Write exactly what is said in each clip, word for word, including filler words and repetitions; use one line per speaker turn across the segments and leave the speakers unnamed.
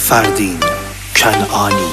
فردین کنعانی.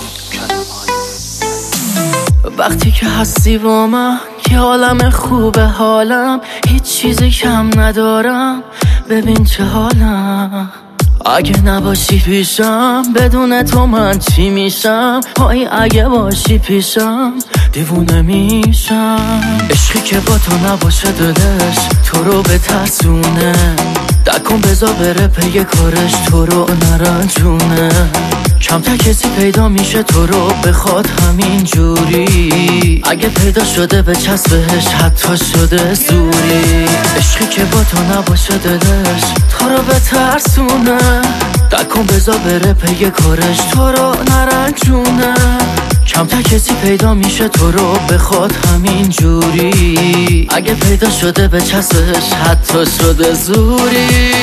وقتی که هستی با من که عالم خوبه حالم، هیچ چیزی کم ندارم، ببین چه حالم. اگه نباشی پیشم بدون تو من چی میشم؟ پای اگه باشی پیشم دیوونه میشم. عشقی که با تو نباشه دلش تو رو بترسونه، دکن بذار بره پی کارش تو رو نرنجونه. کمتر کسی پیدا میشه تو رو بخواد همین جوری، اگه پیدا شده به چسبش حتی شده زوری. عشقی که با تو نباشه دلش تو رو بترسونه، دکن بذار بره پی کارش تو رو نرنجونه. کمتر کسی پیدا میشه تو رو بخواد همین جوری، اگه پیدا شده به چسبش حتی شده زوری.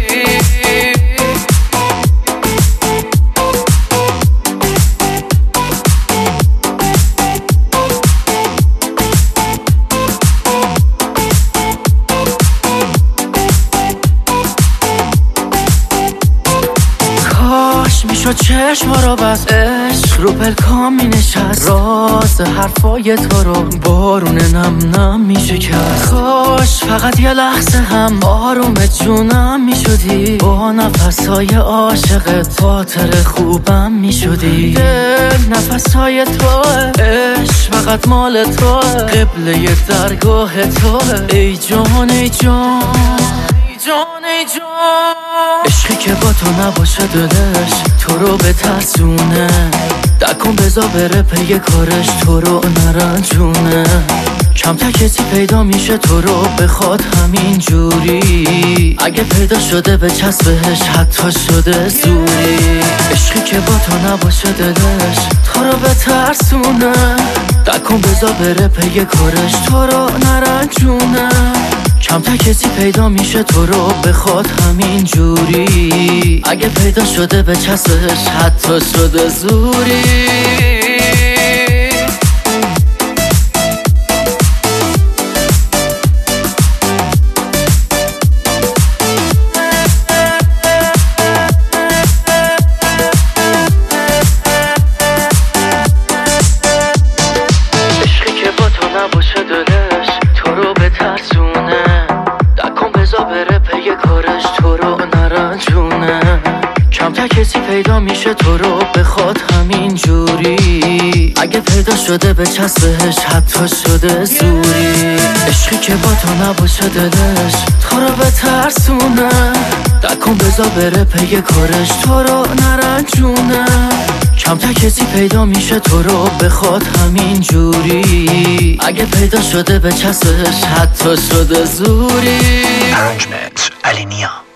میشد چشم رو بس، عشق رو پلکام می نشست، راز حرفای تو رو بارون نم نم می شکست. کاش فقط یه لحظه هم آروم جونم می شدی، با نفسهای عاشقت خاطر خوبم می شدی. دل نفسهای توه، عشق فقط مال توه، قبله درگاه توه. ای جان ای جان جان ای جان. عشقی که با تو نباشه دلش تو رو بترسونه، دکن بذار بره پی کارش تو رو نرنجونه. کمتر کسی پیدا میشه تو رو بخواد همین جوری، اگه پیدا شده به چسبش حتی شده زوری. عشقی که با تو نباشه دلش تو رو بترسونه، دکن بذار بره پی کارش تو رو نرنجونه. کمتر کسی پیدا میشه تو رو بخواد همین جوری، اگه پیدا شده به چسبش حتی شده زوری. عشقی که با تو نباشه دلش تو رو بترسونه، بره پی کارش تو رو نرنجونه. کمتر کسی پیدا میشه تو رو بخواد همین جوری، اگه پیدا شده به چسبش حتی شده زوری. عشقی که با تو نباشه دلش تو رو بترسونه، دکن بذار بره پی کارش تو رو نرنجونه. کمتر کسی پیدا میشه تو رو بخواد همین جوری، اگه پیدا شده به چسبش حتی شده زوری.
Arrangement علی نیا.